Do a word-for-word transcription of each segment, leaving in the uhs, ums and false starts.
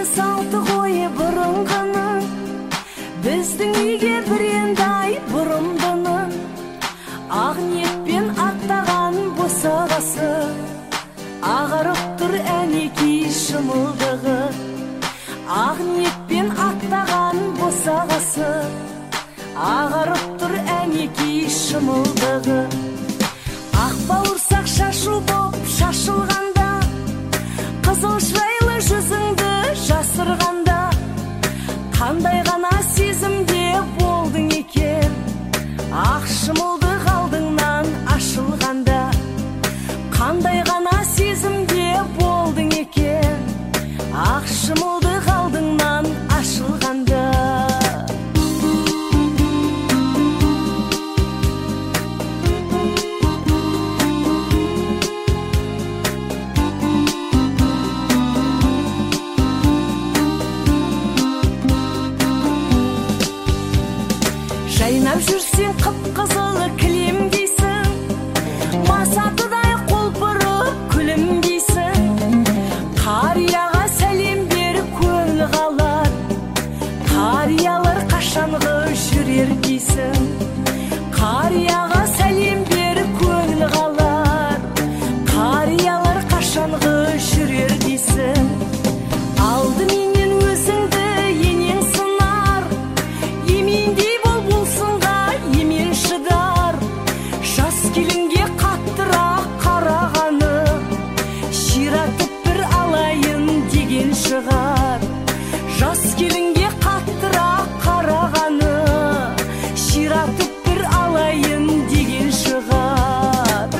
салты қойы бұрынғының, біздің үйге бірендай бұрымдының, ақ ниетпен аттаған босағасы, ағарып тұр әнекей шымылдығы. Ақ ниетпен аттаған босағасы, ағарып тұр әнекей шымылдығы. Ақ бауырсақ шашу боп шашылғанда, қызыл шырайлы жүзіңді жасырғанда, қандай ғана сезімде болдың екен, ақ шымылдық алдыңнан ашылғанда. Қандай ғана сезімде болдың екен, ақ шымылдық алдыңнан ашылғанда. Жайнап жүрсең қып-қызыл кілем дейсің, масатыдай қолпырып күлімдейсің. Қарияға сәлем беріп көңіл қалар, қариялар қашанғы жүрер дейсің. Қарияға сәлем беріп көңіл қалар, қариялар қашанғы жүрер дейсің. Алдыменен өзіңді енең сынар, емендей бол болсынға емен шыдар. Жас келінге қаттырақ қарағаны, ширатып бір алайын деген шығар. Жас келінге қаттырақ қарағаны, ширатып бір алайын деген шығар.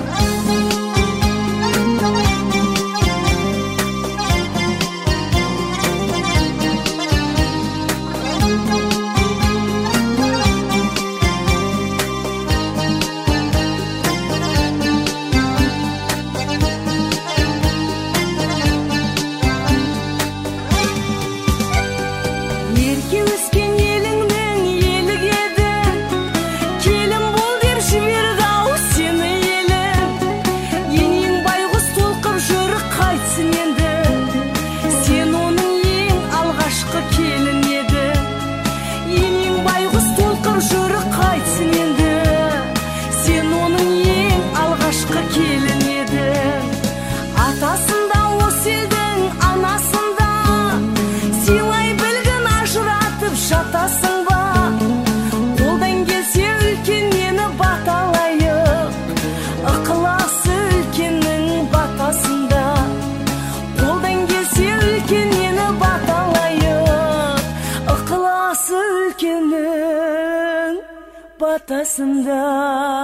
Ерке өскен еліңнің елік еді, келін бол деп жіберді-ау сені елің. Енең байғұс толқып жүр қайтсын енді, сен оның ең алғашқы келін еді. Енең байғұс толқып жүр қайтсын енді, сен оның ең алғашқы келін еді. Атасында осы елдің анасында, сыйлай білгін ажыратып жатасың ба? Қолдан келсе үлкеннені баталайық, ықыласы үлкеннің батасында. Қолдан келсе үлкенені баталайық, ықыласы үлкеннің батасында.